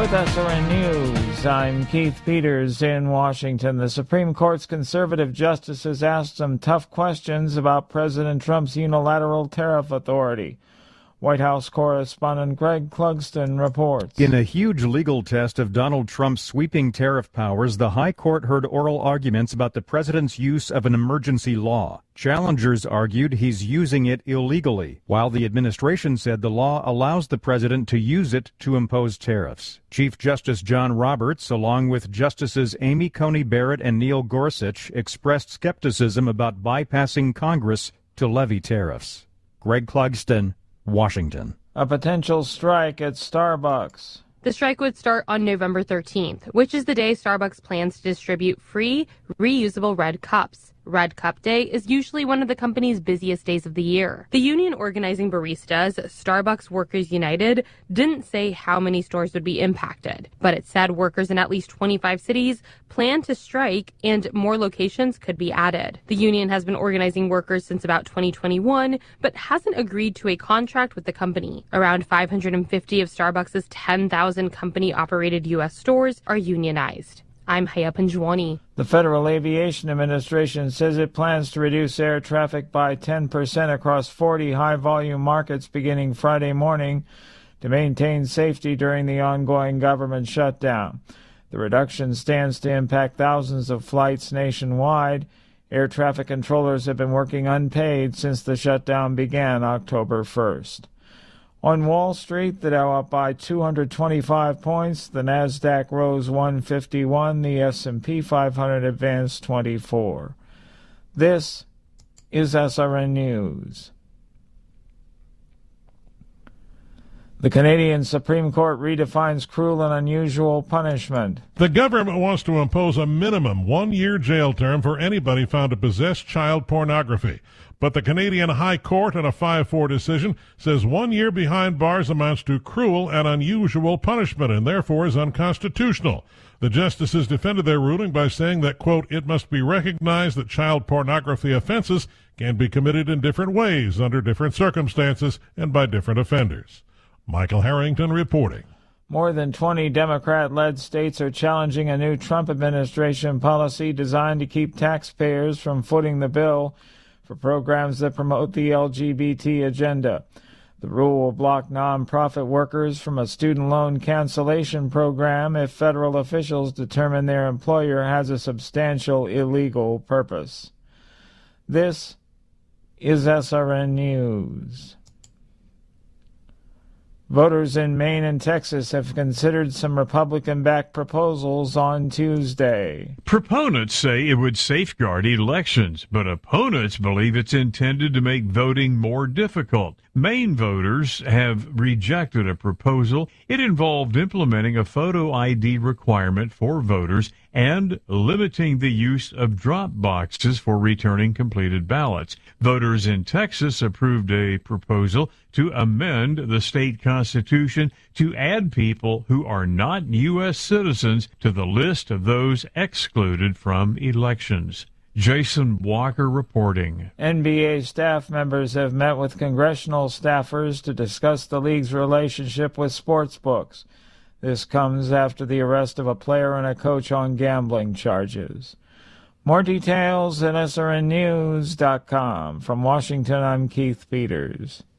With SRN News, I'm Keith Peters in Washington. The Supreme Court's conservative justices asked some tough questions about President Trump's unilateral tariff authority. White House correspondent Greg Clugston reports. In a huge legal test of Donald Trump's sweeping tariff powers, the High Court heard oral arguments about the president's use of an emergency law. Challengers argued he's using it illegally, while the administration said the law allows the president to use it to impose tariffs. Chief Justice John Roberts, along with Justices Amy Coney Barrett and Neil Gorsuch, expressed skepticism about bypassing Congress to levy tariffs. Greg Clugston, Washington. A potential strike at Starbucks. The strike would start on November 13th, which is the day Starbucks plans to distribute free, reusable red cups. Red Cup Day is usually one of the company's busiest days of the year. The union organizing baristas, Starbucks Workers United, didn't say how many stores would be impacted, but it said workers in at least 25 cities plan to strike and more locations could be added. The union has been organizing workers since about 2021, but hasn't agreed to a contract with the company. Around 550 of Starbucks' 10,000 company-operated U.S. stores are unionized. I'm Haya Panjwani. The Federal Aviation Administration says it plans to reduce air traffic by 10% across 40 high-volume markets beginning Friday morning to maintain safety during the ongoing government shutdown. The reduction stands to impact thousands of flights nationwide. Air traffic controllers have been working unpaid since the shutdown began October 1st. On Wall Street, the Dow up by 225 points, the Nasdaq rose 151, the S&P 500 advanced 24. This is SRN News. The Canadian Supreme Court redefines cruel and unusual punishment. The government wants to impose a minimum 1-year jail term for anybody found to possess child pornography. But the Canadian High Court, in a 5-4 decision, says 1 year behind bars amounts to cruel and unusual punishment and therefore is unconstitutional. The justices defended their ruling by saying that, quote, it must be recognized that child pornography offenses can be committed in different ways, under different circumstances, and by different offenders. Michael Harrington reporting. More than 20 Democrat-led states are challenging a new Trump administration policy designed to keep taxpayers from footing the bill for programs that promote the LGBT agenda. The rule will block nonprofit workers from a student loan cancellation program if federal officials determine their employer has a substantial illegal purpose. This is SRN News. Voters in Maine and Texas have considered some Republican-backed proposals on Tuesday. Proponents say it would safeguard elections, but opponents believe it's intended to make voting more difficult. Maine voters have rejected a proposal. It involved implementing a photo ID requirement for voters and limiting the use of drop boxes for returning completed ballots. Voters in Texas approved a proposal to amend the state constitution to add people who are not U.S. citizens to the list of those excluded from elections. Jason Walker reporting. NBA staff members have met with congressional staffers to discuss the league's relationship with sportsbooks. This comes after the arrest of a player and a coach on gambling charges. More details at srnnews.com. From Washington, I'm Keith Peters.